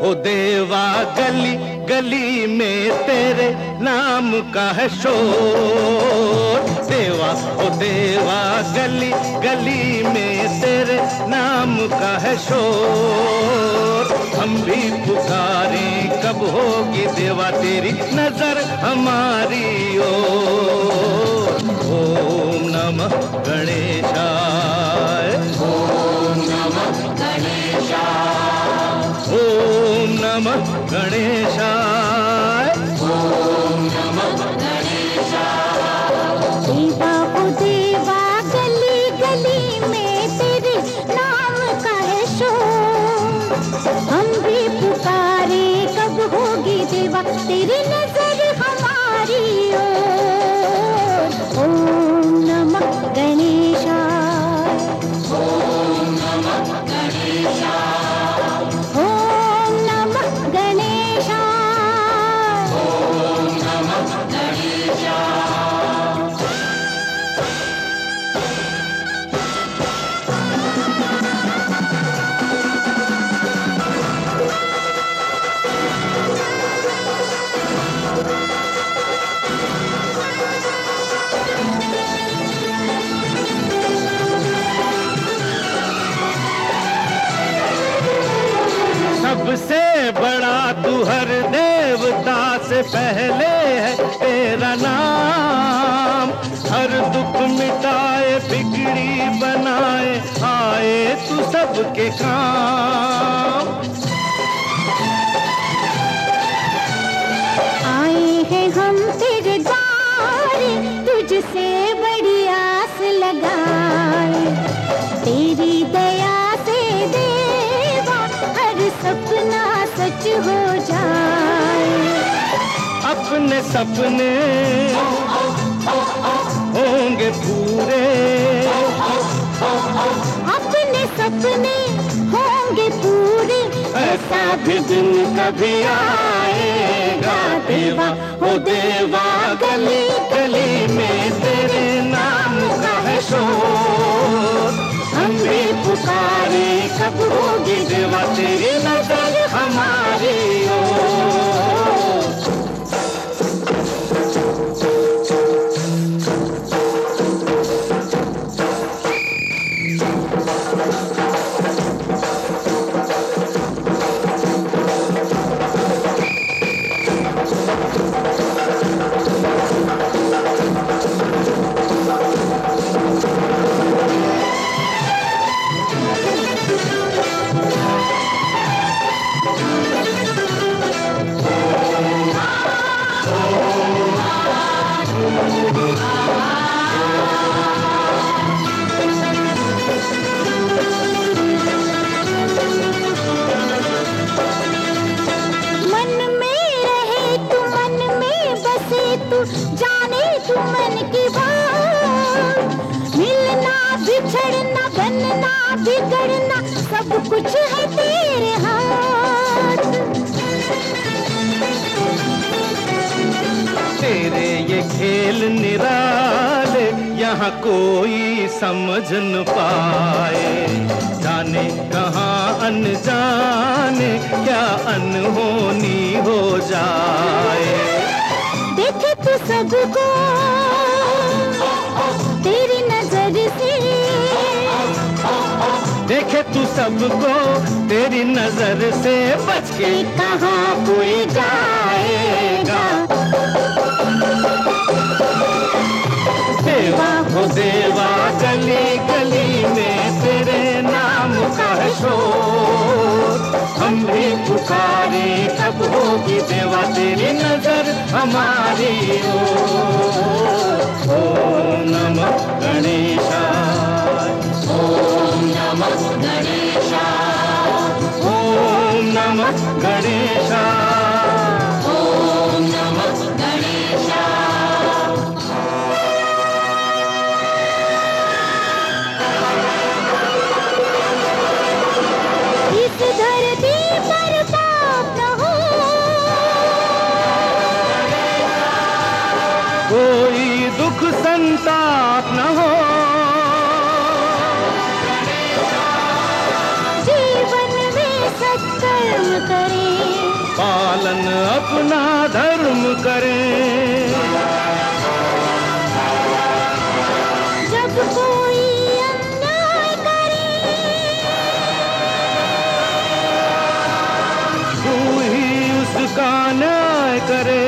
ओ देवा गली गली में तेरे नाम का है शोर। देवा ओ देवा गली गली में तेरे नाम का है शोर। हम भी पुकारें कब होगी देवा तेरी नजर हमारी ओर। ओम नमः गणेशाय, ओम नमः गणेशाय, ओम नमः गणेशाय, ओम नमः गणेशाय। देवा ओ देवा गली गली में तेरे नाम का है शोर। हम भी पुकारे कब होगी देवा तेरी नजर हमारी ओर। ओम नमः गणेशाय, ओम नमः गणेशाय, ओम नमः गणेशाय, ओम नमः गणेशाय। सबसे बड़ा तू हर देवता से पहले है तेरा नाम। हर दुख मिटाए बिगड़ी बनाए आए तू सबके काम। आए हैं हम तेरे द्वारे तुझसे बड़ी आस लगाए। तेरी दया से देवा हर सपना सच हो जाए। अपने सपने होंगे पूरे, अपने सपने होंगे पूरे। ऐसा भी दिन कभी आएगा देवा ओ देवा गली गली में तेरे नाम का है शोर। हम भी पुकारे कब होगी देवा तेरी नजर हमारी ओर। मन में रहे तू मन में बसे तू जाने तू मन की बात। मिलना बिछड़ना बनना बिगड़ना सब कुछ है तेरे हाथ। तेरे ये खेल निराले यहाँ कोई समझ न पाए। जाने कहाँ अनजाने क्या अनहोनी हो जाए। देखे तू सबको तेरी नजर से। देखे तू सबको तेरी नजर से बच के कहाँ कोई जाएगा। देवा हो देवा गली गली में तेरे नाम का है शोर। हम भी पुकारे कब होगी देवा तेरी नजर हमारी ओर। ओम नमः गणेशाय, ओम नमः गणेशाय, ओम नमः गणेशाय, ओम नमः गणेशाय। इस धरती पर पाप न हो, कोई दुख संताप न हो। जीवन में सत्कर्म करे पालन अपना धर्म करें। जब कोई अन्याय करे तू ही उसका न्याय करे।